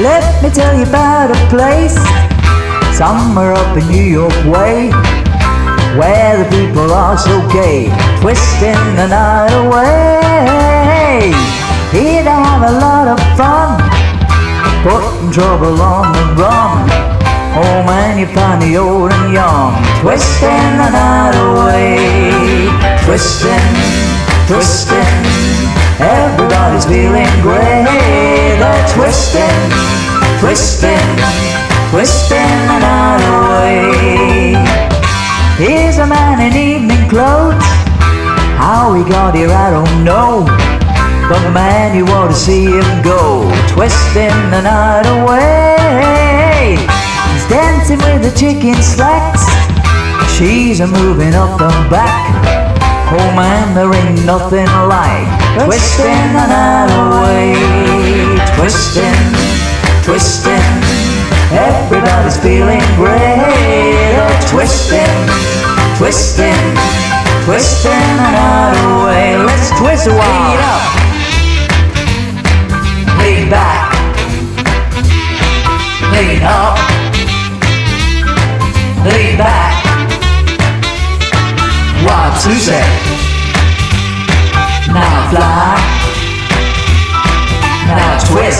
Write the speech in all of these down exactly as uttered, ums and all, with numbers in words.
Let me tell you about a place somewhere up in New York way, where the people are so gay, twisting the night away. Here they have a lot of fun, putting trouble on the run. Oh man, you find the old and young, twisting the night away. Twisting, twisting, everybody's feeling great. They're twisting, twisting, twisting the night away. Here's a man in evening clothes, how he got here I don't know, but man, you ought to see him go, twisting the night away. He's dancing with the chick in slacks, she's a moving up and back. Oh man, there ain't nothing like twisting the night away. Twisting, twisting, everybody's feeling great. Oh, twisting, twisting, twisting the night away. Let's twist a while. Lean up, lean back, lean up, lean back. One, two, say. Now fly, now twist,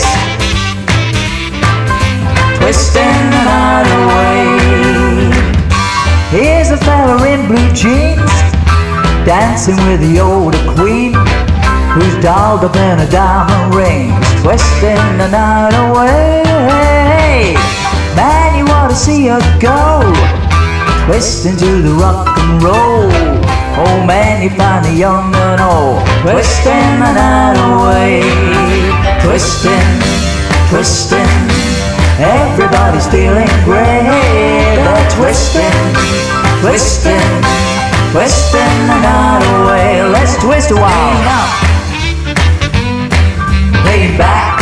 twisting the night away. Here's a fella in blue jeans, dancing with the older queen, who's dolled up in a diamond ring, twisting the night away. Man, you ought to see her go, twisting to the rock and roll. Oh man, you find the young and old, twisting the night away. Twisting, twisting, everybody's feeling great. They're twisting, twisting, twisting the night away. Let's twist a while. Lean up, lean back,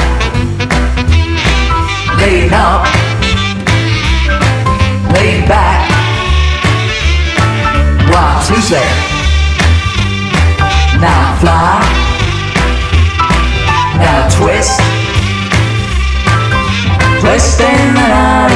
lean up, lean back. One, two, say. Now fly, now twist, twisting the night